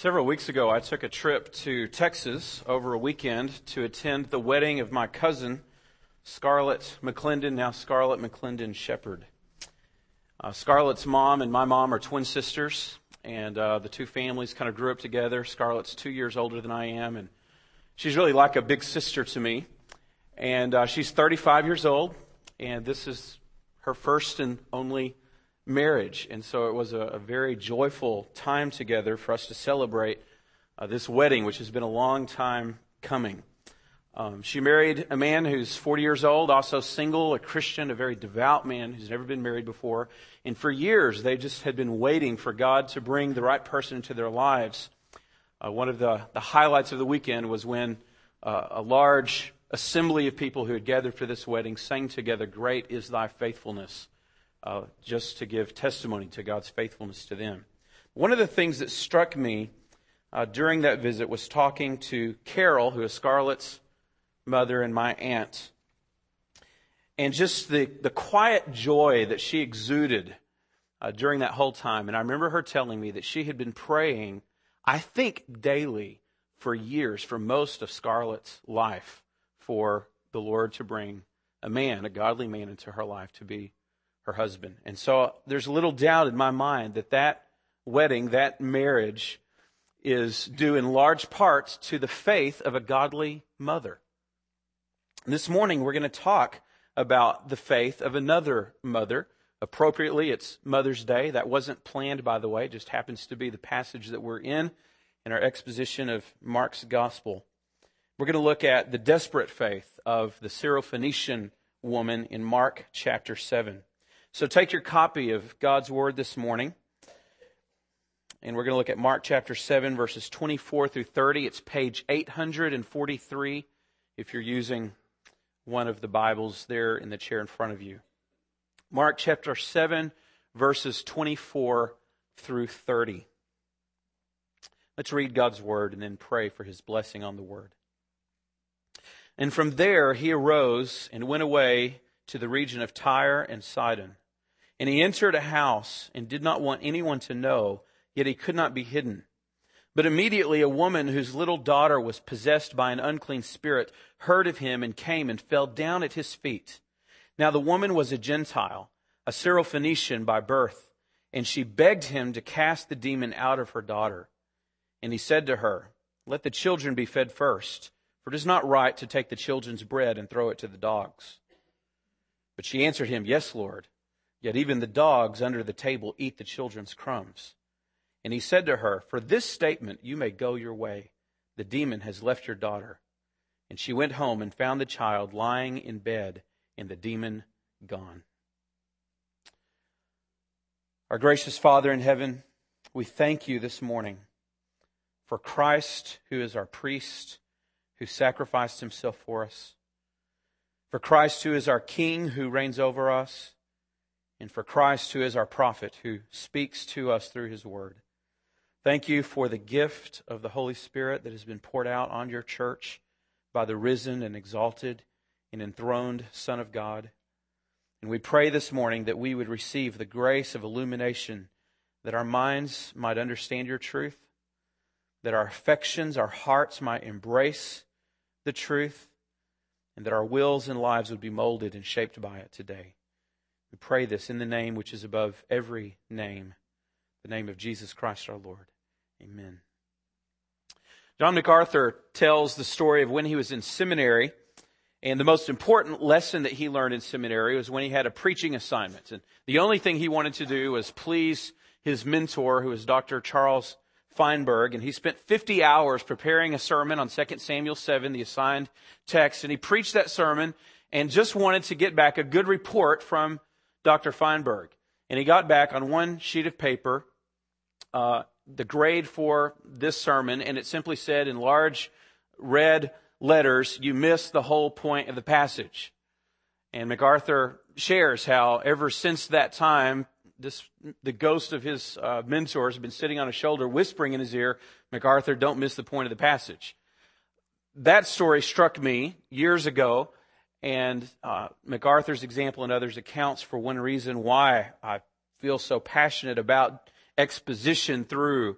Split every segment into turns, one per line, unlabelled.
Several weeks ago, I took a trip to Texas over a weekend to attend the wedding of my cousin, Scarlett McClendon, now Scarlett McClendon Shepherd. Scarlett's mom and my mom are twin sisters, and the two families kind of grew up together. Scarlett's 2 years older than I am, and she's really like a big sister to me. And she's 35 years old, and this is her first and only marriage. And so it was a very joyful time together for us to celebrate this wedding, which has been a long time coming. She married a man who's 40 years old, also single, a Christian, a very devout man who's never been married before. And for years, they just had been waiting for God to bring the right person into their lives. One of the highlights of the weekend was when a large assembly of people who had gathered for this wedding sang together, "Great is thy faithfulness," just to give testimony to God's faithfulness to them. One of the things that struck me during that visit was talking to Carol, who is Scarlett's mother and my aunt, and just the quiet joy that she exuded during that whole time. And I remember her telling me that she had been praying, I think daily, for years, for most of Scarlett's life, for the Lord to bring a man, a godly man, into her life to be her husband. And so there's little doubt in my mind that wedding, that marriage, is due in large part to the faith of a godly mother. And this morning we're going to talk about the faith of another mother. Appropriately, it's Mother's Day. That wasn't planned, by the way. It just happens to be the passage that we're in our exposition of Mark's Gospel. We're going to look at the desperate faith of the Syrophoenician woman in Mark chapter 7. So take your copy of God's Word this morning, and we're going to look at Mark chapter 7, verses 24 through 30. It's page 843 if you're using one of the Bibles there in the chair in front of you. Mark chapter 7, verses 24 through 30. Let's read God's Word and then pray for His blessing on the Word. "And from there he arose and went away to the region of Tyre and Sidon. And he entered a house and did not want anyone to know, yet he could not be hidden. But immediately a woman whose little daughter was possessed by an unclean spirit heard of him and came and fell down at his feet. Now the woman was a Gentile, a Syrophoenician by birth, and she begged him to cast the demon out of her daughter. And he said to her, 'Let the children be fed first, for it is not right to take the children's bread and throw it to the dogs.' But she answered him, 'Yes, Lord. Yet even the dogs under the table eat the children's crumbs.' And he said to her, 'For this statement you may go your way. The demon has left your daughter.' And she went home and found the child lying in bed and the demon gone." Our gracious Father in heaven, we thank you this morning for Christ, who is our priest, who sacrificed himself for us, for Christ, who is our King, who reigns over us, and for Christ, who is our prophet, who speaks to us through his word. Thank you for the gift of the Holy Spirit that has been poured out on your church by the risen and exalted and enthroned Son of God. And we pray this morning that we would receive the grace of illumination, that our minds might understand your truth, that our affections, our hearts might embrace the truth, and that our wills and lives would be molded and shaped by it today. We pray this in the name which is above every name, the name of Jesus Christ our Lord. Amen. John MacArthur tells the story of when he was in seminary, and the most important lesson that he learned in seminary was when he had a preaching assignment. And the only thing he wanted to do was please his mentor, who was Dr. Charles Feinberg, and he spent 50 hours preparing a sermon on 2 Samuel 7, the assigned text, and he preached that sermon and just wanted to get back a good report from Dr. Feinberg. And he got back on one sheet of paper the grade for this sermon, and it simply said in large red letters, "You missed the whole point of the passage." And MacArthur shares how ever since that time, the ghost of his mentor has been sitting on his shoulder, whispering in his ear, "MacArthur, don't miss the point of the passage." That story struck me years ago, and MacArthur's example and others accounts for one reason why I feel so passionate about exposition through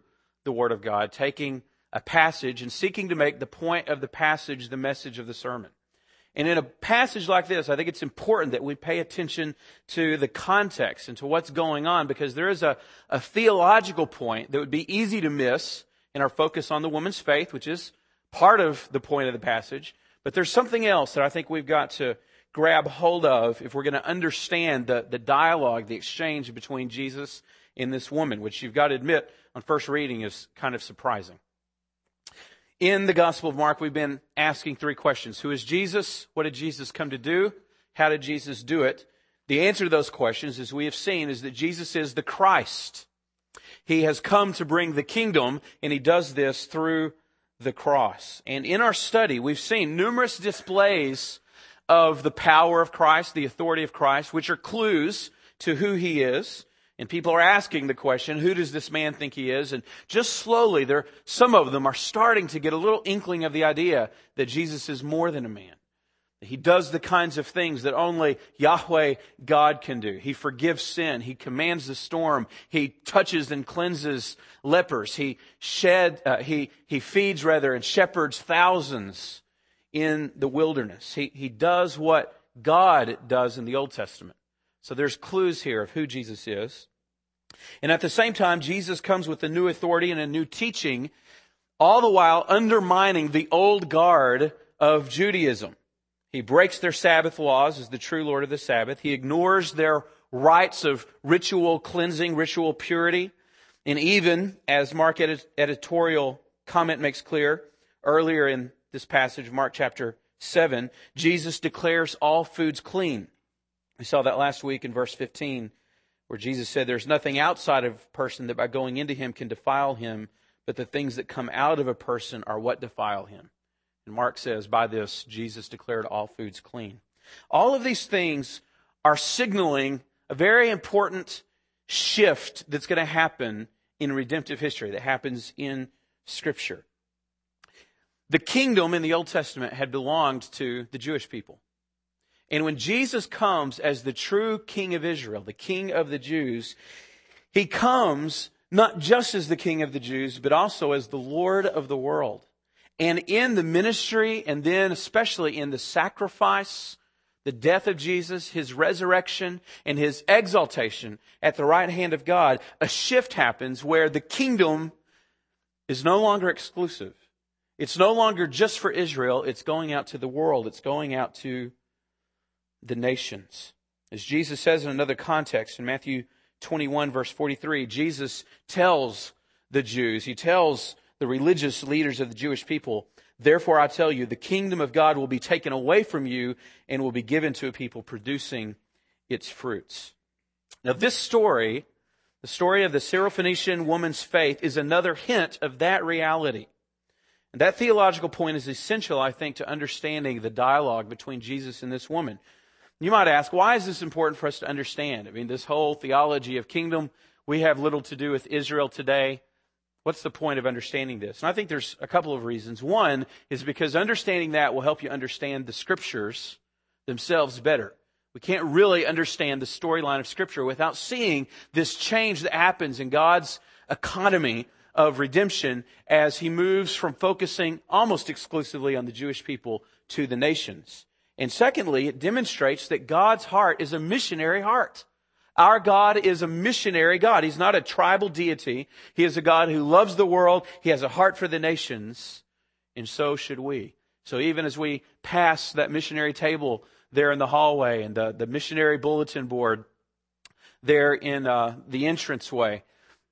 the Word of God, taking a passage and seeking to make the point of the passage the message of the sermon. And in a passage like this, I think it's important that we pay attention to the context and to what's going on, because there is a theological point that would be easy to miss in our focus on the woman's faith, which is part of the point of the passage. But there's something else that I think we've got to grab hold of if we're going to understand the dialogue, the exchange between Jesus and this woman, which you've got to admit on first reading is kind of surprising. In the Gospel of Mark, we've been asking three questions. Who is Jesus? What did Jesus come to do? How did Jesus do it? The answer to those questions, as we have seen, is that Jesus is the Christ. He has come to bring the kingdom, and He does this through the cross. And in our study, we've seen numerous displays of the power of Christ, the authority of Christ, which are clues to who He is. And people are asking the question, who does this man think he is? And just slowly, some of them are starting to get a little inkling of the idea that Jesus is more than a man. He does the kinds of things that only Yahweh God can do. He forgives sin. He commands the storm. He touches and cleanses lepers. He feeds and shepherds thousands in the wilderness. He does what God does in the Old Testament. So there's clues here of who Jesus is. And at the same time, Jesus comes with a new authority and a new teaching, all the while undermining the old guard of Judaism. He breaks their Sabbath laws as the true Lord of the Sabbath. He ignores their rites of ritual cleansing, ritual purity. And even, as Mark editorial comment makes clear, earlier in this passage, Mark chapter 7, Jesus declares all foods clean. We saw that last week in verse 15, where Jesus said, there's nothing outside of a person that by going into him can defile him, but the things that come out of a person are what defile him. And Mark says, by this, Jesus declared all foods clean. All of these things are signaling a very important shift that's going to happen in redemptive history, that happens in Scripture. The kingdom in the Old Testament had belonged to the Jewish people. And when Jesus comes as the true King of Israel, the King of the Jews, He comes not just as the King of the Jews, but also as the Lord of the world. And in the ministry, and then especially in the sacrifice, the death of Jesus, His resurrection, and His exaltation at the right hand of God, a shift happens where the kingdom is no longer exclusive. It's no longer just for Israel. It's going out to the world. It's going out to the nations. As Jesus says in another context, in Matthew 21, verse 43, Jesus tells the Jews, He tells the religious leaders of the Jewish people, therefore I tell you, the kingdom of God will be taken away from you and will be given to a people producing its fruits. Now this story, the story of the Syrophoenician woman's faith, is another hint of that reality. And that theological point is essential, I think, to understanding the dialogue between Jesus and this woman. You might ask, why is this important for us to understand? I mean, this whole theology of kingdom, we have little to do with Israel today. What's the point of understanding this? And I think there's a couple of reasons. One is because understanding that will help you understand the Scriptures themselves better. We can't really understand the storyline of Scripture without seeing this change that happens in God's economy of redemption as He moves from focusing almost exclusively on the Jewish people to the nations. And secondly, it demonstrates that God's heart is a missionary heart. Our God is a missionary God. He's not a tribal deity. He is a God who loves the world. He has a heart for the nations. And so should we. So even as we pass that missionary table there in the hallway and the missionary bulletin board there in the entranceway,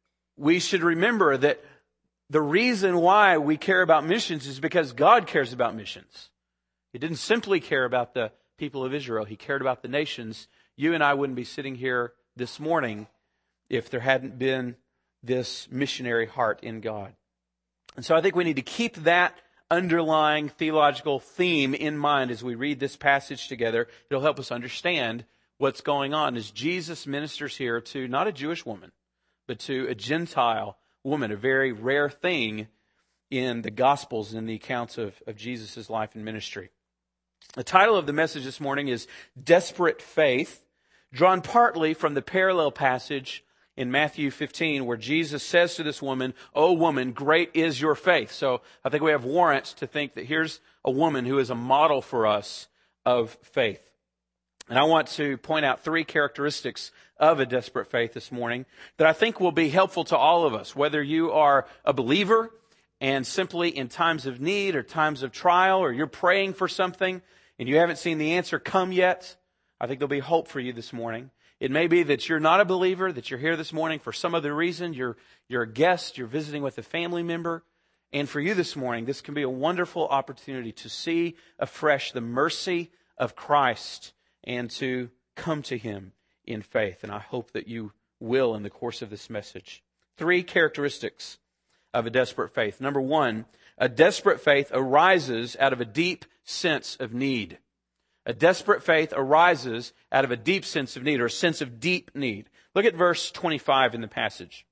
we should remember that the reason why we care about missions is because God cares about missions. He didn't simply care about the people of Israel. He cared about the nations. You and I wouldn't be sitting here this morning if there hadn't been this missionary heart in God. And so I think we need to keep that underlying theological theme in mind as we read this passage together. It'll help us understand what's going on as Jesus ministers here to not a Jewish woman, but to a Gentile woman, a very rare thing in the Gospels and in the accounts of Jesus' life and ministry. The title of the message this morning is Desperate Faith, drawn partly from the parallel passage in Matthew 15 where Jesus says to this woman, "O woman, great is your faith." So I think we have warrants to think that here's a woman who is a model for us of faith. And I want to point out 3 characteristics of a desperate faith this morning that I think will be helpful to all of us, whether you are a believer and simply in times of need or times of trial, or you're praying for something and you haven't seen the answer come yet. I think there'll be hope for you this morning. It may be that you're not a believer, that you're here this morning for some other reason. You're a guest, you're visiting with a family member. And for you this morning, this can be a wonderful opportunity to see afresh the mercy of Christ and to come to Him in faith. And I hope that you will in the course of this message. 3 characteristics of a desperate faith. Number 1, a desperate faith arises out of a deep sense of need. A desperate faith arises out of a deep sense of need, or a sense of deep need. Look at verse 25 in the passage.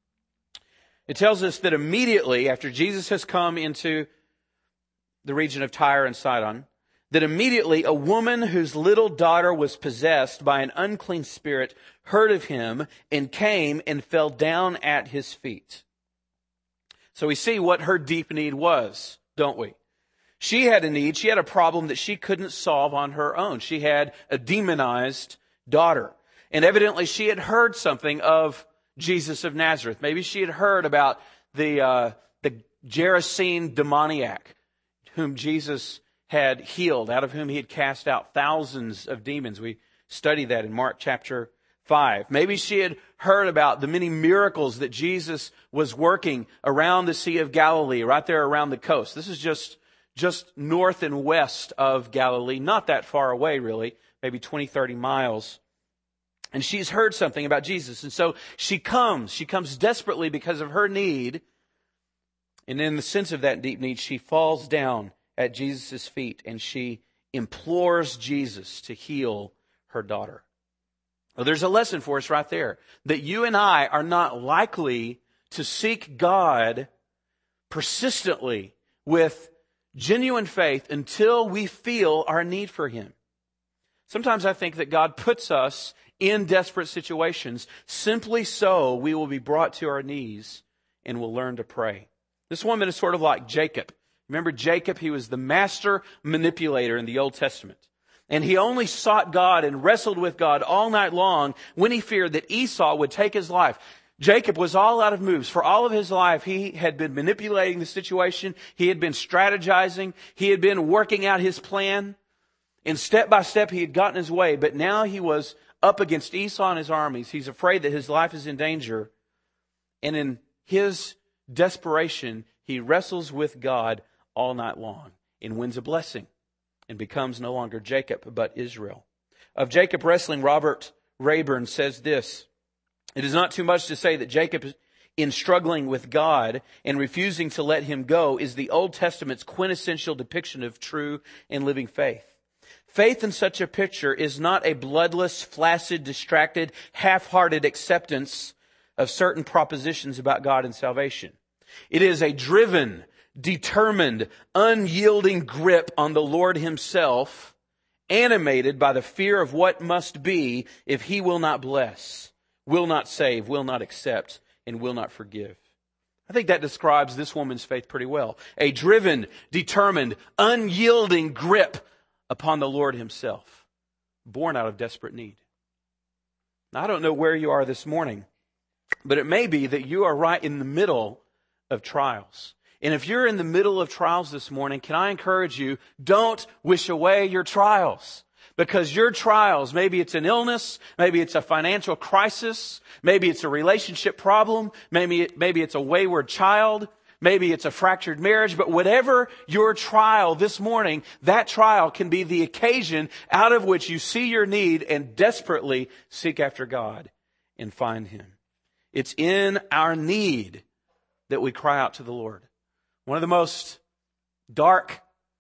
It tells us that immediately after Jesus has come into the region of Tyre and Sidon, that immediately a woman whose little daughter was possessed by an unclean spirit heard of him and came and fell down at his feet. So we see what her deep need was, don't we? She had a need. She had a problem that she couldn't solve on her own. She had a demonized daughter. And evidently she had heard something of Jesus of Nazareth. Maybe she had heard about the Gerasene demoniac whom Jesus had healed, out of whom He had cast out thousands of demons. We study that in Mark chapter 5. Maybe she had heard about the many miracles that Jesus was working around the Sea of Galilee, right there around the coast. This is just north and west of Galilee, not that far away really, maybe 20, 30 miles. And she's heard something about Jesus. And so she comes desperately because of her need. And in the sense of that deep need, she falls down at Jesus' feet and she implores Jesus to heal her daughter. Well, there's a lesson for us right there, that you and I are not likely to seek God persistently with genuine faith until we feel our need for Him. Sometimes I think that God puts us in desperate situations simply so we will be brought to our knees and will learn to pray. This woman is sort of like Jacob. Remember Jacob? He was the master manipulator in the Old Testament. And he only sought God and wrestled with God all night long when he feared that Esau would take his life. Jacob was all out of moves. For all of his life, he had been manipulating the situation. He had been strategizing. He had been working out his plan. And step by step, he had gotten his way. But now he was up against Esau and his armies. He's afraid that his life is in danger. And in his desperation, he wrestles with God all night long and wins a blessing and becomes no longer Jacob, but Israel. Of Jacob wrestling, Robert Rayburn says this: "It is not too much to say that Jacob, in struggling with God and refusing to let Him go, is the Old Testament's quintessential depiction of true and living faith. Faith in such a picture is not a bloodless, flaccid, distracted, half-hearted acceptance of certain propositions about God and salvation. It is a driven, determined, unyielding grip on the Lord Himself, animated by the fear of what must be if He will not bless, will not save, will not accept, and will not forgive." I think that describes this woman's faith pretty well. A driven, determined, unyielding grip upon the Lord Himself, born out of desperate need. Now, I don't know where you are this morning, but it may be that you are right in the middle of trials. And if you're in the middle of trials this morning, can I encourage you, don't wish away your trials. Because your trials, maybe it's an illness, maybe it's a financial crisis, maybe it's a relationship problem, maybe it's a wayward child, maybe it's a fractured marriage, but whatever your trial this morning, that trial can be the occasion out of which you see your need and desperately seek after God and find Him. It's in our need that we cry out to the Lord. One of the most dark,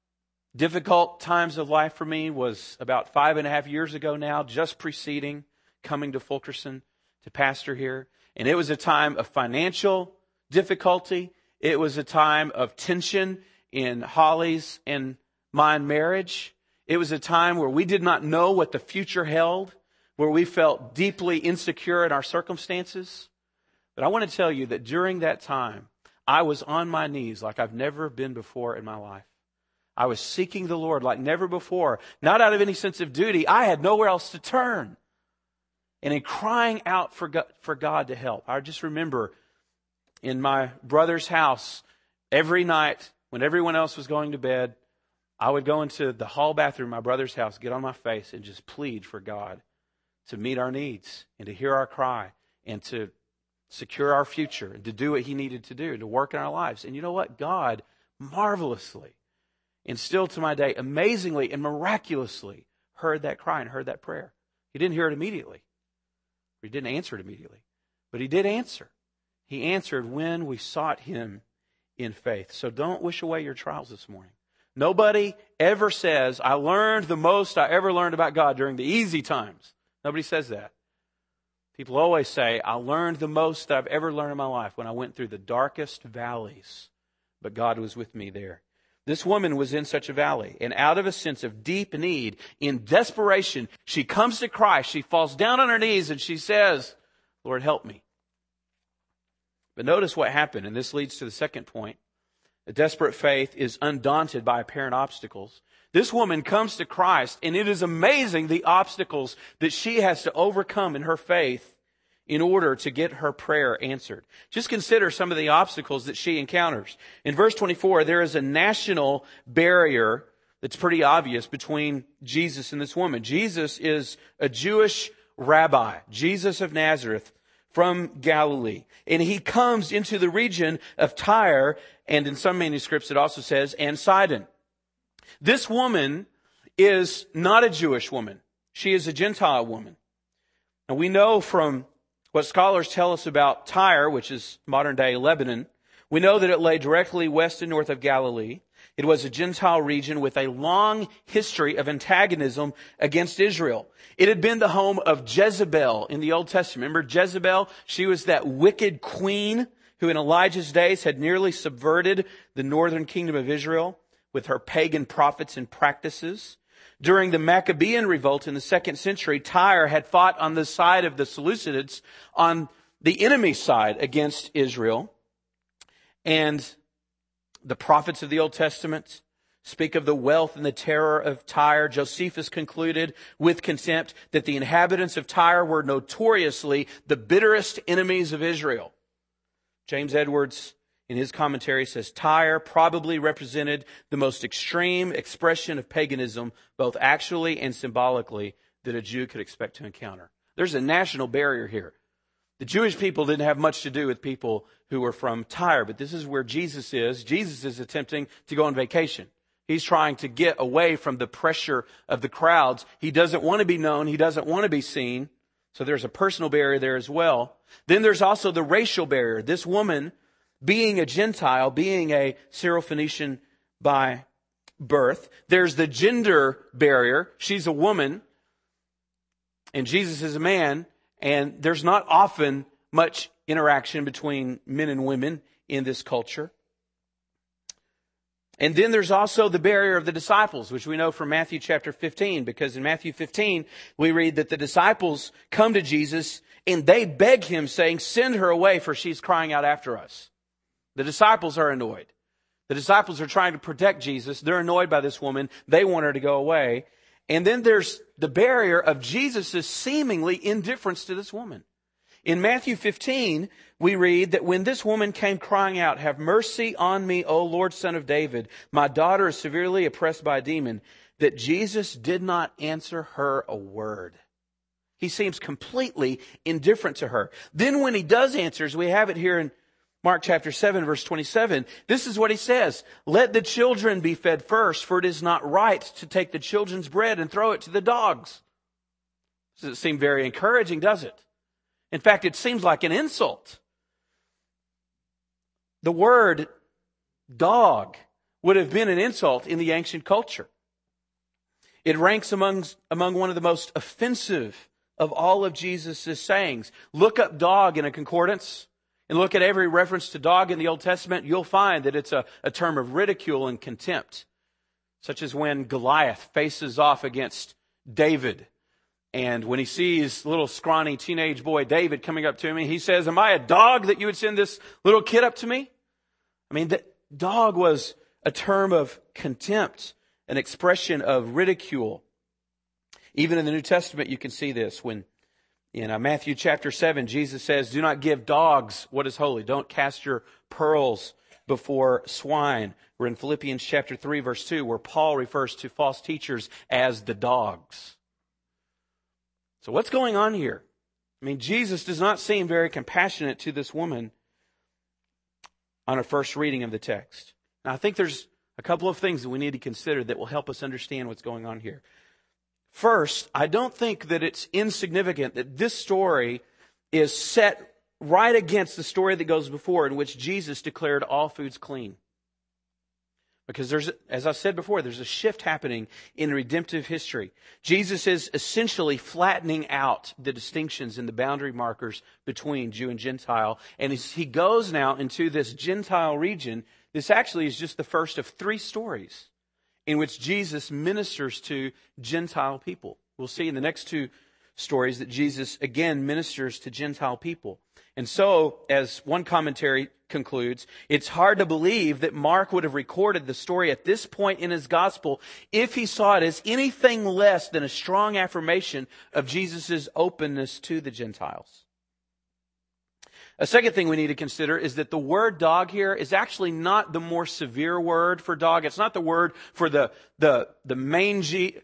difficult times of life for me was about 5.5 years ago now, just preceding coming to Fulkerson to pastor here. And it was a time of financial difficulty. It was a time of tension in Holly's and my marriage. It was a time where we did not know what the future held. where we felt deeply insecure in our circumstances. But I want to tell you that during that time, I was on my knees like I've never been before in my life. I was seeking the Lord like never before, not out of any sense of duty. I had nowhere else to turn. And in crying out for God to help, I just remember in my brother's house, every night when everyone else was going to bed, I would go into the hall bathroom of my brother's house, get on my face, and just plead for God to meet our needs and to hear our cry and to secure our future and to do what He needed to do and to work in our lives. And you know what? God marvelously and still to my day, amazingly and miraculously heard that cry and heard that prayer. He didn't hear it immediately. He didn't answer it immediately. But He did answer. He answered when we sought Him in faith. So don't wish away your trials this morning. Nobody ever says, I learned the most I ever learned about God during the easy times. Nobody says that. People always say, I learned the most that I've ever learned in my life when I went through the darkest valleys. But God was with me there. This woman was in such a valley, and out of a sense of deep need, in desperation, she comes to Christ. She falls down on her knees and she says, Lord, help me. But notice what happened, and this leads to the second point. A desperate faith is undaunted by apparent obstacles. This woman comes to Christ, and it is amazing the obstacles that she has to overcome in her faith in order to get her prayer answered. Just consider some of the obstacles that she encounters. In verse 24, there is a national barrier that's pretty obvious between Jesus and this woman. Jesus is a Jewish rabbi, Jesus of Nazareth from Galilee. And He comes into the region of Tyre, and in some manuscripts it also says, and Sidon. This woman is not a Jewish woman. She is a Gentile woman. And we know from what scholars tell us about Tyre, which is modern-day Lebanon, we know that it lay directly west and north of Galilee. It was a Gentile region with a long history of antagonism against Israel. It had been the home of Jezebel in the Old Testament. Remember Jezebel? She was that wicked queen who in Elijah's days had nearly subverted the northern kingdom of Israel with her pagan prophets and practices. During the Maccabean revolt in the 2nd century, Tyre had fought on the side of the Seleucids, on the enemy side against Israel. And the prophets of the Old Testament speak of the wealth and the terror of Tyre. Josephus concluded with contempt that the inhabitants of Tyre were notoriously the bitterest enemies of Israel. James Edwards, in his commentary, says Tyre probably represented the most extreme expression of paganism, both actually and symbolically, that a Jew could expect to encounter. There's a national barrier here. The Jewish people didn't have much to do with people who were from Tyre, but this is where Jesus is. Jesus is attempting to go on vacation. He's trying to get away from the pressure of the crowds. He doesn't want to be known. He doesn't want to be seen. So there's a personal barrier there as well. Then there's also the racial barrier. This woman, being a Gentile, being a Syrophoenician by birth. There's the gender barrier. She's a woman and Jesus is a man, and there's not often much interaction between men and women in this culture. And then there's also the barrier of the disciples, which we know from Matthew chapter 15, because in Matthew 15, we read that the disciples come to Jesus and they beg Him, saying, send her away, for she's crying out after us. The disciples are annoyed. The disciples are trying to protect Jesus. They're annoyed by this woman. They want her to go away. And then there's the barrier of Jesus' seemingly indifference to this woman. In Matthew 15, we read that when this woman came crying out, have mercy on me, O Lord, Son of David. My daughter is severely oppressed by a demon. That Jesus did not answer her a word. He seems completely indifferent to her. Then when He does answer, as we have it here in Mark chapter 7, verse 27, this is what He says. Let the children be fed first, for it is not right to take the children's bread and throw it to the dogs. Doesn't seem very encouraging, does it? In fact, it seems like an insult. The word dog would have been an insult in the ancient culture. It ranks among one of the most offensive of all of Jesus' sayings. Look up dog in a concordance and look at every reference to dog in the Old Testament. You'll find that it's a term of ridicule and contempt, such as when Goliath faces off against David. And when he sees little scrawny teenage boy David coming up to him, he says, "Am I a dog that you would send this little kid up to me?" I mean, the dog was a term of contempt, an expression of ridicule. Even in the New Testament, you can see this when in Matthew chapter 7, Jesus says, "Do not give dogs what is holy. Don't cast your pearls before swine." We're in Philippians chapter 3, verse 2, where Paul refers to false teachers as the dogs. So what's going on here? I mean, Jesus does not seem very compassionate to this woman on a first reading of the text. Now, I think there's a couple of things that we need to consider that will help us understand what's going on here. First, I don't think that it's insignificant that this story is set right against the story that goes before, in which Jesus declared all foods clean. Because as I said before, there's a shift happening in redemptive history. Jesus is essentially flattening out the distinctions and the boundary markers between Jew and Gentile. And as he goes now into this Gentile region, this actually is just the first of 3 stories in which Jesus ministers to Gentile people. We'll see in the next 2 stories that Jesus again ministers to Gentile people. And so, as one commentary concludes, it's hard to believe that Mark would have recorded the story at this point in his gospel if he saw it as anything less than a strong affirmation of Jesus' openness to the Gentiles. A second thing we need to consider is that the word dog here is actually not the more severe word for dog. It's not the word for the mangy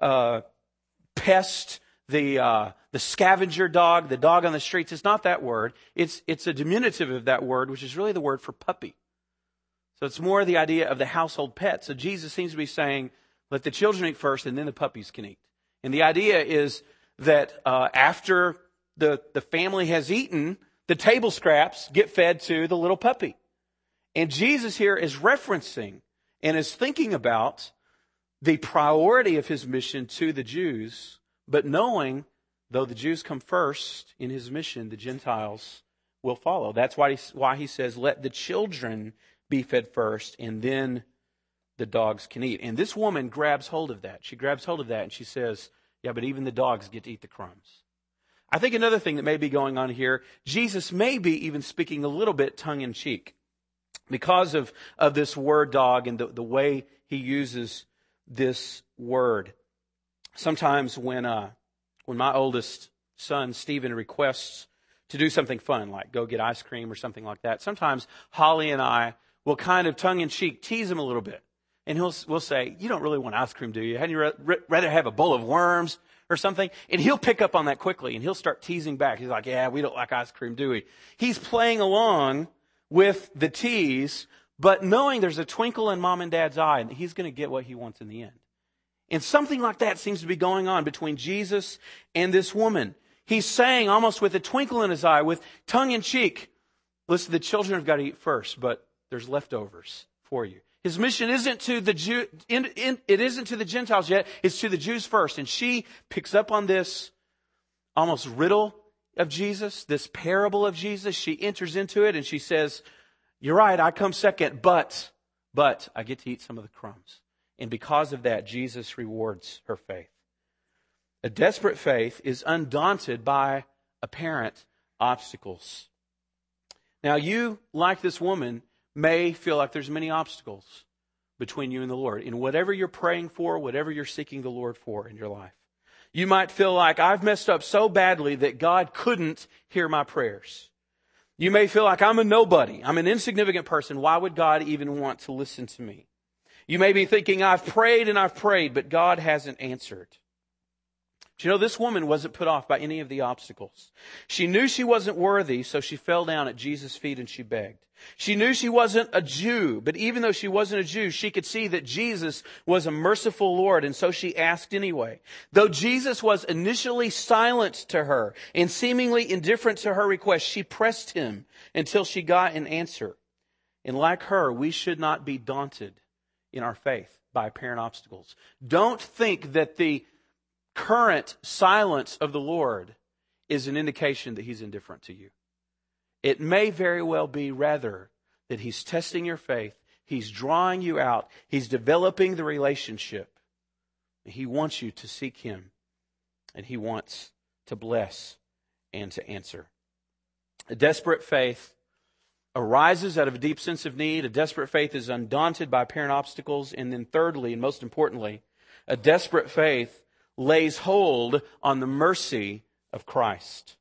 pest, the scavenger dog, the dog on the streets. It's not that word. It's a diminutive of that word, which is really the word for puppy. So it's more the idea of the household pet. So Jesus seems to be saying, let the children eat first and then the puppies can eat. And the idea is that after the family has eaten, the table scraps get fed to the little puppy. And Jesus here is referencing and is thinking about the priority of his mission to the Jews, but knowing, though the Jews come first in his mission, the Gentiles will follow. That's why he says, let the children be fed first, and then the dogs can eat. And this woman grabs hold of that. She grabs hold of that, and she says, yeah, but even the dogs get to eat the crumbs. I think another thing that may be going on here, Jesus may be even speaking a little bit tongue-in-cheek because of this word dog and the way he uses this word. Sometimes when my oldest son, Stephen, requests to do something fun, like go get ice cream or something like that, sometimes Holly and I will kind of tongue-in-cheek tease him a little bit. And we'll say, you don't really want ice cream, do you? Hadn't you rather have a bowl of worms or something? And he'll pick up on that quickly and he'll start teasing back. He's like, yeah, we don't like ice cream, do we? He's playing along with the tease, but knowing there's a twinkle in mom and dad's eye and he's going to get what he wants in the end. And something like that seems to be going on between Jesus and this woman. He's saying almost with a twinkle in his eye, with tongue in cheek, listen, the children have got to eat first, but there's leftovers for you. His mission isn't to the it isn't to the Gentiles yet. It's to the Jews first. And she picks up on this almost riddle of Jesus, this parable of Jesus. She enters into it and she says, you're right, I come second, but I get to eat some of the crumbs. And because of that, Jesus rewards her faith. A desperate faith is undaunted by apparent obstacles. Now you, like this woman, may feel like there's many obstacles between you and the Lord in whatever you're praying for, whatever you're seeking the Lord for in your life. You might feel like I've messed up so badly that God couldn't hear my prayers. You may feel like I'm a nobody. I'm an insignificant person. Why would God even want to listen to me? You may be thinking, I've prayed, but God hasn't answered. But you know, this woman wasn't put off by any of the obstacles. She knew she wasn't worthy, so she fell down at Jesus' feet and she begged. She knew she wasn't a Jew, but even though she wasn't a Jew, she could see that Jesus was a merciful Lord, and so she asked anyway. Though Jesus was initially silent to her and seemingly indifferent to her request, she pressed him until she got an answer. And like her, we should not be daunted in our faith by apparent obstacles. Don't think that the current silence of the Lord is an indication that he's indifferent to you. It may very well be rather that he's testing your faith. He's drawing you out. He's developing the relationship. He wants you to seek him And He wants to bless and to answer. A desperate faith arises out of a deep sense of need. A desperate faith is undaunted by apparent obstacles. And then thirdly, and most importantly, a desperate faith lays hold on the mercy of Christ.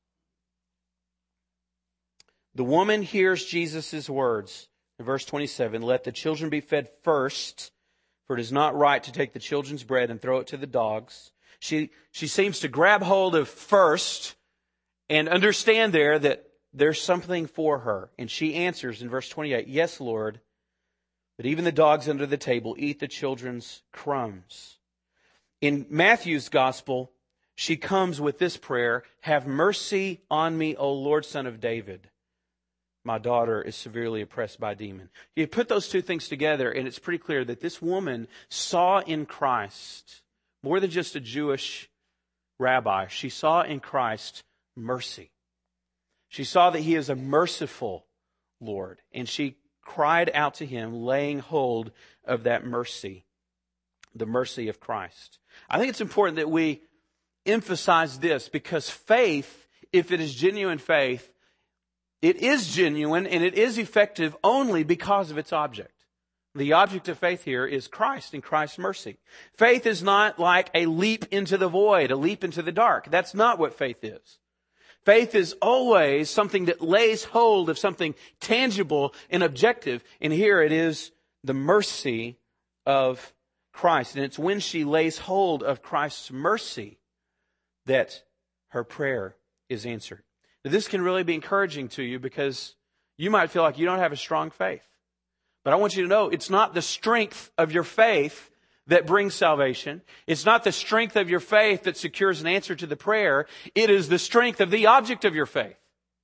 The woman hears Jesus' words in verse 27, "Let the children be fed first, for it is not right to take the children's bread and throw it to the dogs." She seems to grab hold of first and understand there that there's something for her. And she answers in verse 28, "Yes, Lord, but even the dogs under the table eat the children's crumbs." In Matthew's gospel, she comes with this prayer, "Have mercy on me, O Lord, Son of David. My daughter is severely oppressed by a demon." You put those two things together, and it's pretty clear that this woman saw in Christ more than just a Jewish rabbi. She saw in Christ mercy. She saw that He is a merciful Lord, and she cried out to Him, laying hold of that mercy, the mercy of Christ. I think it's important that we emphasize this, because faith, if it is genuine faith, it is genuine and it is effective only because of its object. The object of faith here is Christ and Christ's mercy. Faith is not like a leap into the void, a leap into the dark. That's not what faith is. Faith is always something that lays hold of something tangible and objective. And here it is the mercy of Christ. And it's when she lays hold of Christ's mercy that her prayer is answered. Now, this can really be encouraging to you, because you might feel like you don't have a strong faith. But I want you to know, it's not the strength of your faith that brings salvation. It's not the strength of your faith that secures an answer to the prayer. It is the strength of the object of your faith.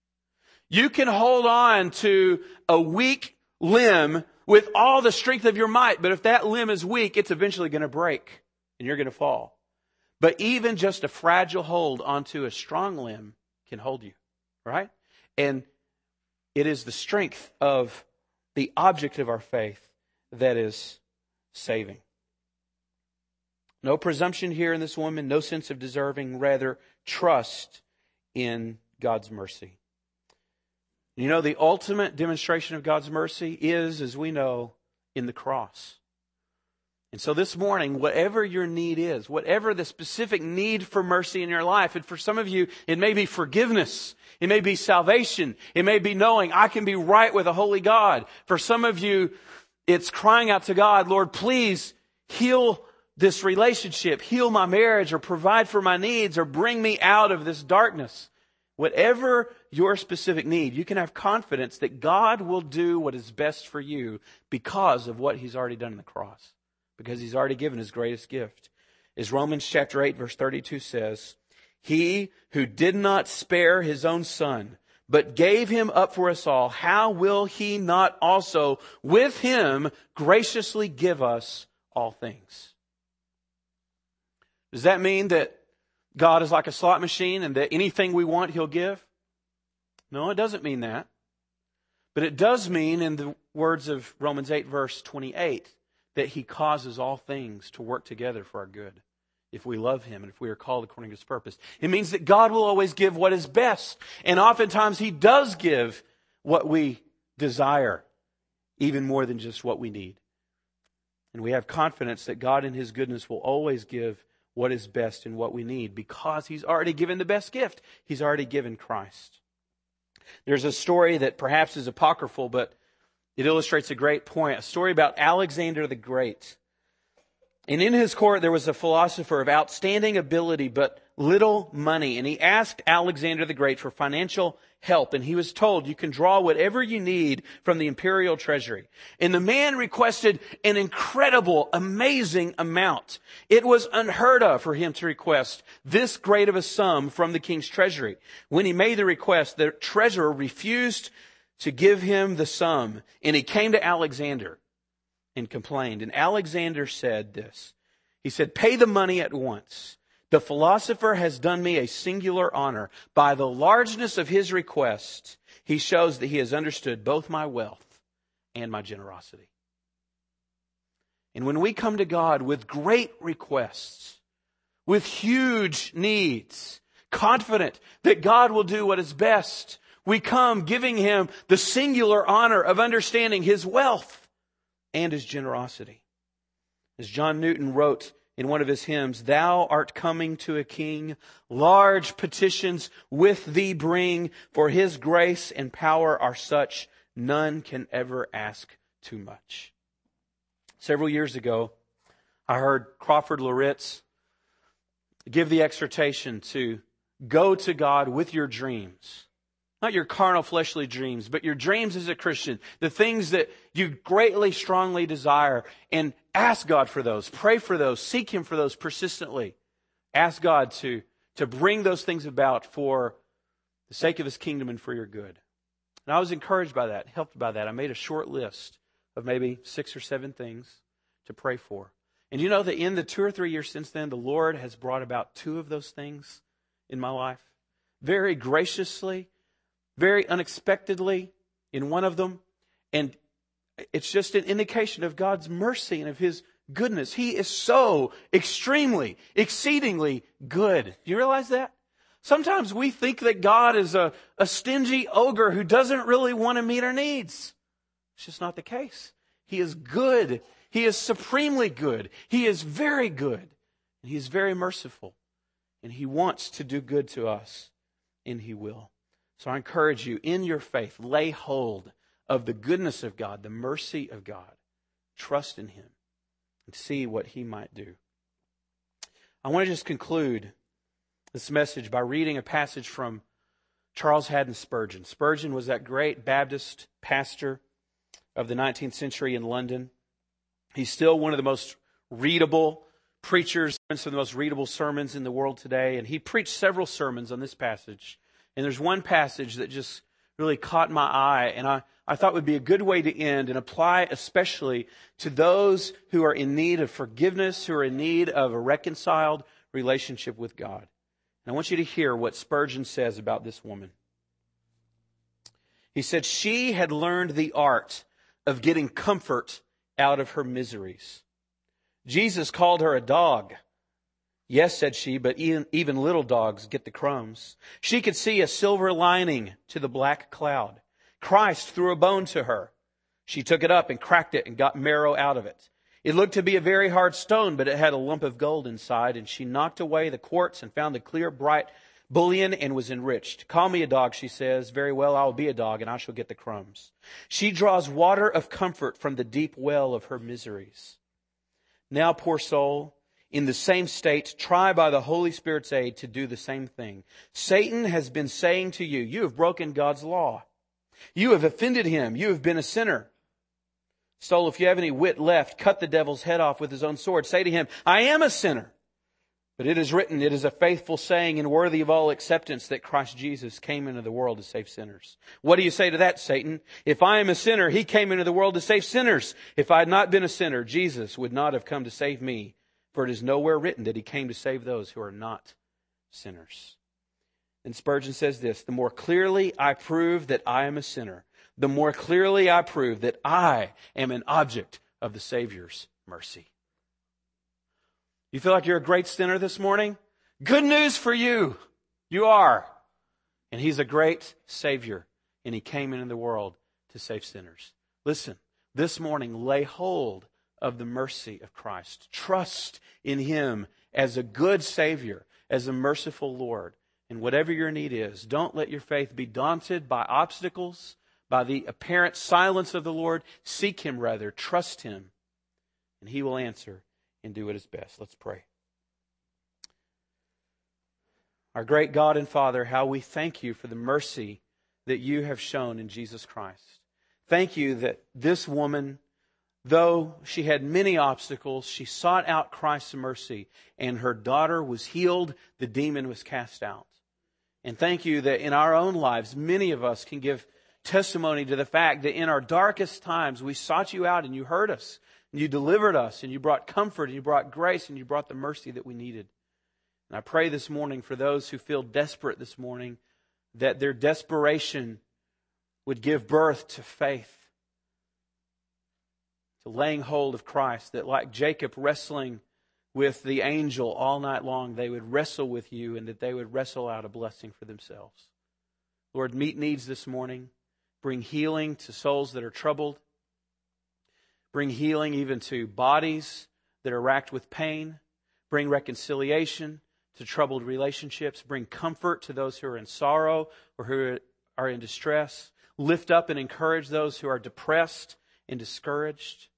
You can hold on to a weak limb with all the strength of your might, but if that limb is weak, it's eventually going to break and you're going to fall. But even just a fragile hold onto a strong limb can hold you, right? And it is the strength of the object of our faith that is saving. No presumption here in this woman, no sense of deserving, rather trust in God's mercy. You know, the ultimate demonstration of God's mercy is, as we know, in the cross. And so this morning, whatever your need is, whatever the specific need for mercy in your life, and for some of you, it may be forgiveness. It may be salvation. It may be knowing I can be right with a holy God. For some of you, it's crying out to God, "Lord, please heal this relationship, heal my marriage, or provide for my needs, or bring me out of this darkness." Whatever your specific need, you can have confidence that God will do what is best for you because of what He's already done on the cross. Because He's already given His greatest gift. As Romans chapter 8 verse 32 says, "He who did not spare His own Son, but gave Him up for us all, how will He not also with Him graciously give us all things?" Does that mean that God is like a slot machine and that anything we want He'll give? No, it doesn't mean that. But it does mean, in the words of Romans 8 verse 28, that He causes all things to work together for our good if we love Him and if we are called according to His purpose. It means that God will always give what is best. And oftentimes He does give what we desire, even more than just what we need. And we have confidence that God in His goodness will always give what is best and what we need, because He's already given the best gift. He's already given Christ. There's a story that perhaps is apocryphal, but it illustrates a great point. A story about Alexander the Great. And in his court there was a philosopher of outstanding ability but little money. And he asked Alexander the Great for financial help. And he was told, "You can draw whatever you need from the imperial treasury." And the man requested an incredible, amazing amount. It was unheard of for him to request this great of a sum from the king's treasury. When he made the request, the treasurer refused to give him the sum. And he came to Alexander and complained. And Alexander said this. He said, "Pay the money at once. The philosopher has done me a singular honor. By the largeness of his request, he shows that he has understood both my wealth and my generosity." And when we come to God with great requests, with huge needs, confident that God will do what is best. We come giving Him the singular honor of understanding His wealth and His generosity. As John Newton wrote in one of his hymns, "Thou art coming to a king, large petitions with thee bring, for His grace and power are such, none can ever ask too much." Several years ago, I heard Crawford Loritz give the exhortation to go to God with your dreams. Not your carnal, fleshly dreams, but your dreams as a Christian. The things that you greatly, strongly desire. And ask God for those. Pray for those. Seek Him for those persistently. Ask God to bring those things about for the sake of His kingdom and for your good. And I was encouraged by that, helped by that. I made a short list of maybe 6 or 7 things to pray for. And you know that in the 2 or 3 years since then, the Lord has brought about 2 of those things in my life. Very graciously, very unexpectedly in one of them. And it's just an indication of God's mercy and of His goodness. He is so extremely, exceedingly good. Do you realize that? Sometimes we think that God is a stingy ogre who doesn't really want to meet our needs. It's just not the case. He is good. He is supremely good. He is very good. And He is very merciful. And He wants to do good to us. And He will. So I encourage you, in your faith, lay hold of the goodness of God, the mercy of God. Trust in Him and see what He might do. I want to just conclude this message by reading a passage from Charles Haddon Spurgeon. Spurgeon was that great Baptist pastor of the 19th century in London. He's still one of the most readable preachers, some of the most readable sermons in the world today. And he preached several sermons on this passage. And there's one passage that just really caught my eye, and I thought would be a good way to end and apply especially to those who are in need of forgiveness, who are in need of a reconciled relationship with God. And I want you to hear what Spurgeon says about this woman. He said, "She had learned the art of getting comfort out of her miseries. Jesus called her a dog. 'Yes,' said she, 'but even little dogs get the crumbs.' She could see a silver lining to the black cloud. Christ threw a bone to her. She took it up and cracked it and got marrow out of it. It looked to be a very hard stone, but it had a lump of gold inside, and she knocked away the quartz and found the clear, bright bullion and was enriched. 'Call me a dog,' she says. 'Very well, I will be a dog, and I shall get the crumbs.' She draws water of comfort from the deep well of her miseries. Now, poor soul, in the same state, try by the Holy Spirit's aid to do the same thing. Satan has been saying to you, 'You have broken God's law. You have offended Him. You have been a sinner.' Soul, if you have any wit left, cut the devil's head off with his own sword. Say to him, 'I am a sinner. But it is written, it is a faithful saying and worthy of all acceptance that Christ Jesus came into the world to save sinners.' What do you say to that, Satan? 'If I am a sinner, He came into the world to save sinners. If I had not been a sinner, Jesus would not have come to save me. For it is nowhere written that He came to save those who are not sinners.'" And Spurgeon says this, "The more clearly I prove that I am a sinner, the more clearly I prove that I am an object of the Savior's mercy." You feel like you're a great sinner this morning? Good news for you. You are. And He's a great Savior. And He came into the world to save sinners. Listen, this morning, lay hold of the mercy of Christ. Trust in Him as a good Savior, as a merciful Lord. And whatever your need is, don't let your faith be daunted by obstacles, by the apparent silence of the Lord. Seek Him rather. Trust Him. And He will answer and do what is best. Let's pray. Our great God and Father, how we thank You for the mercy that You have shown in Jesus Christ. Thank You that this woman, though she had many obstacles, she sought out Christ's mercy, and her daughter was healed, the demon was cast out. And thank You that in our own lives, many of us can give testimony to the fact that in our darkest times, we sought You out and You heard us, and You delivered us, and You brought comfort, and You brought grace, and You brought the mercy that we needed. And I pray this morning for those who feel desperate this morning, that their desperation would give birth to faith, to laying hold of Christ, that like Jacob wrestling with the angel all night long, they would wrestle with you and that they would wrestle out a blessing for themselves. Lord, meet needs this morning. Bring healing to souls that are troubled. Bring healing even to bodies that are racked with pain. Bring reconciliation to troubled relationships. Bring comfort to those who are in sorrow or who are in distress. Lift up and encourage those who are depressed and discouraged.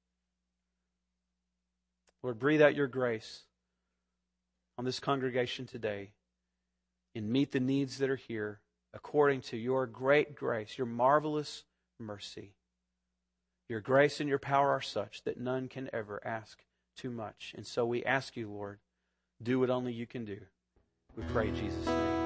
Lord, breathe out your grace on this congregation today and meet the needs that are here according to your great grace, your marvelous mercy. Your grace and your power are such that none can ever ask too much. And so we ask you, Lord, do what only you can do. We pray in Jesus' name.